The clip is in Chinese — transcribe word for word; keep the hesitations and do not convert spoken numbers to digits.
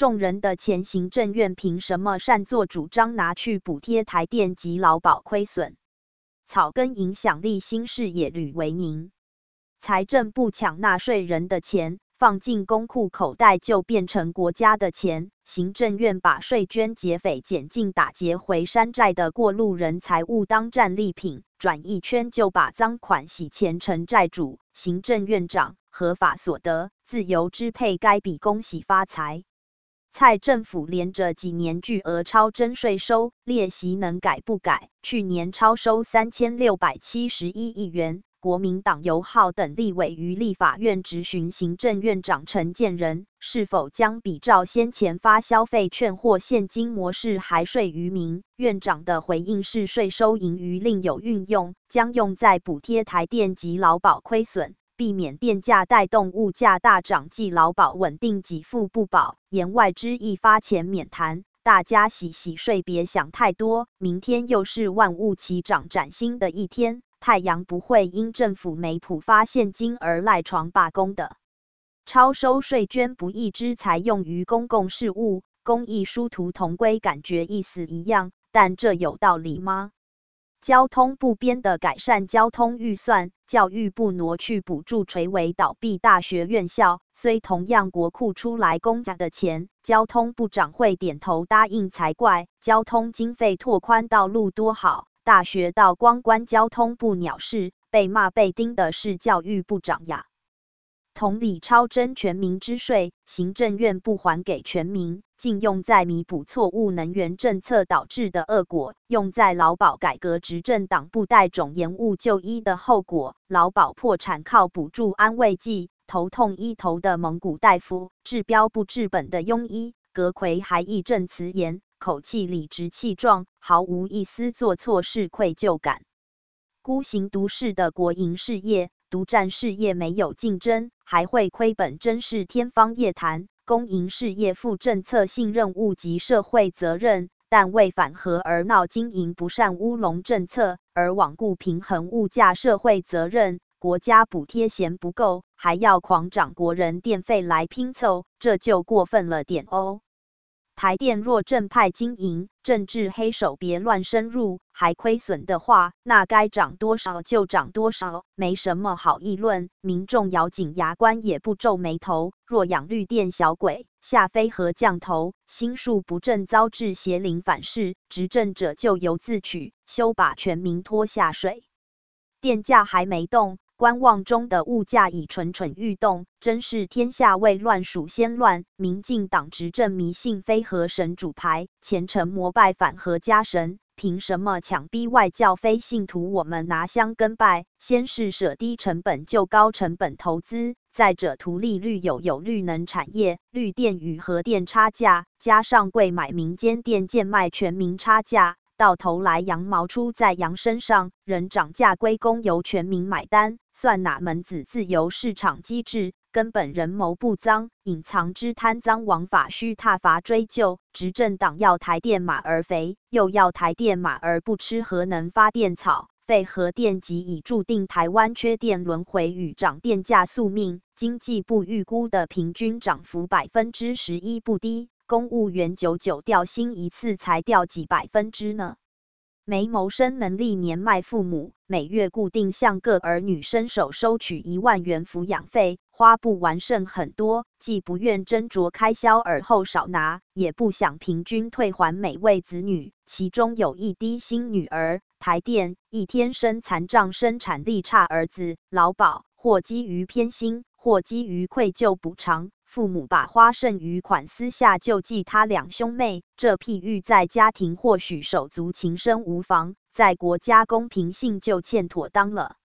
众人的钱，行政院凭什么擅作主张拿去补贴台电及劳保亏损？草根影响力新视野吕维宁。财政部抢纳税人的钱，放进公库口袋就变成国家的钱。行政院把税捐劫匪捡进打劫回山寨的过路人财物当战利品，转一圈就把赃款洗钱成债主。行政院长合法所得自由支配该笔恭喜发财。蔡政府连着几年巨额超征税收，列席能改不改？去年超收三千六百七十一亿元。国民党游浩等立委于立法院质询行政院长陈建仁，是否将比照先前发消费券或现金模式还税于民。院长的回应是，税收盈余另有运用，将用在补贴台电及劳保亏损，避免电价带动物价大涨，即劳保稳定给付不保。言外之意，发钱免谈。大家洗洗睡，别想太多，明天又是万物齐涨崭新的一天。太阳不会因政府没普发现金而赖床罢工的。超收税捐不义之财用于公共事务，公益殊途同归，感觉意思一样，但这有道理吗？交通部编的改善交通预算，教育部挪去补助垂为倒闭大学院校，虽同样国库出来公家的钱，交通部长会点头答应才怪。交通经费拓宽道路多好，大学道光关交通部鸟事，被骂被盯的是教育部长呀。同理，超征全民之税，行政院不还给全民，竟用在弥补错误能源政策导致的恶果，用在劳保改革执政党不带种延误就医的后果。劳保破产靠补助安慰剂，头痛医头的蒙古大夫，治标不治本的庸医。阁揆还义正辞严，口气理直气壮，毫无一丝做错事愧疚感。孤行独市的国营事业，独占事业没有竞争，还会亏本，真是天方夜谭。公营事业负政策性任务及社会责任，但为反核而闹经营不善乌龙政策，而罔顾平衡物价社会责任。国家补贴嫌不够，还要狂涨国人电费来拼凑，这就过分了点哦。台电若正派经营，政治黑手别乱深入，还亏损的话，那该涨多少就涨多少，没什么好议论。民众咬紧牙关也不皱眉头，若养绿电小鬼，下飞核降头，心术不正遭致邪灵反噬，执政者就由自取，休把全民拖下水。电价还没动，观望中的物价已蠢蠢欲动，真是天下未乱属先乱。民进党执政迷信非核神主牌，虔诚膜拜反核家神，凭什么强逼外教非信徒我们拿香跟拜？先是舍低成本就高成本投资，再者图利绿有有绿能产业，绿电与核电差价，加上贵买民间电贱卖全民差价。到头来羊毛出在羊身上，人涨价归公由全民买单，算哪门子自由市场机制？根本人谋不臧，隐藏之贪赃枉法需挞伐追究。执政党要台电马儿肥，又要台电马儿不吃核能发电草，废核电即已注定台湾缺电轮回与涨电价宿命。经济部预估的平均涨幅百分之十一不低。公务员久久调薪一次才调几百分之呢？没谋生能力年迈父母，每月固定向各儿女伸手收取一万元抚养费，花不完剩很多，既不愿斟酌开销而后少拿，也不想平均退还每位子女。其中有一低薪女儿，台电一天生残障生产力差儿子，劳保或基于偏心，或基于愧疚补偿。父母把花剩余款私下救济他两兄妹，这譬喻在家庭或许手足情深无妨，在国家公平性就欠妥当了。